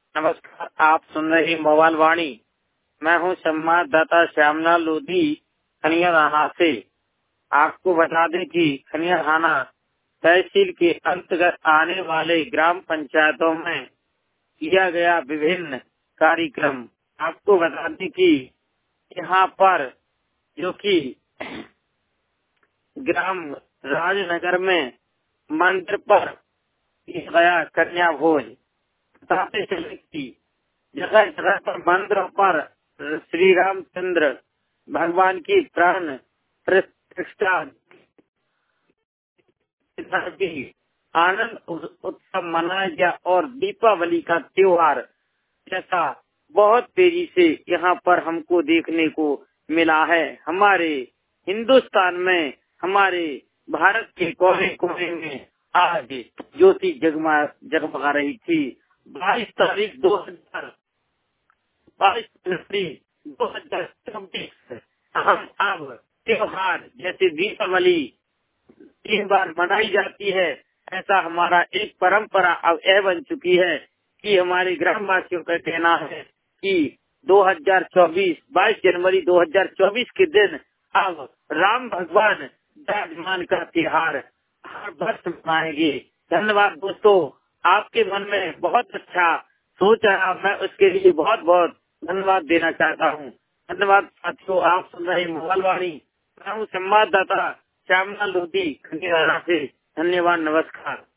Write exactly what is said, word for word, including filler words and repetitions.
नमस्कार, आप सुन रहे मोबाइल वाणी। मैं हूं संवाददाता श्यामलाल लोधी खनिया थाना से। आपको बता दें कि खनिया थाना तहसील के अंतर्गत आने वाले ग्राम पंचायतों में किया गया विभिन्न कार्यक्रम। आपको बता दें कि यहाँ पर जो कि ग्राम राजनगर में मंदिर पर किया गया कन्या भोज। बताते चले कि जगह जगह पर मंदिरों पर श्री रामचंद्र भगवान की प्राण प्रतिष्ठा भी आनंद उत्सव मनाया गया और दीपावली का त्योहार जैसा बहुत तेजी से यहाँ पर हमको देखने को मिला है। हमारे हिंदुस्तान में, हमारे भारत के कोने कोने में आज ज्योति जगमा जगमगा रही थी। बाईस तारीख दो हजार बाईस जनवरी दो हजार चौबीस हम अब त्योहार जैसे दीपावली तीन बार मनाई जाती है, ऐसा हमारा एक परंपरा अब यह बन चुकी है कि हमारे ग्रामवासियों का कहना है कि दो हजार चौबीस बाईस जनवरी दो हजार चौबीस के दिन अब राम भगवान विराजमान का त्योहार हर वर्ष मनाएंगे। धन्यवाद दोस्तों, आपके मन में बहुत अच्छा सोच है, मैं उसके लिए बहुत बहुत धन्यवाद देना चाहता हूँ। धन्यवाद साथियों, आप सुन रहे मोबाइल वाणी। मैं हूँ संवाददाता श्यामलाल लोधी खनिया थाना से। धन्यवाद, नमस्कार।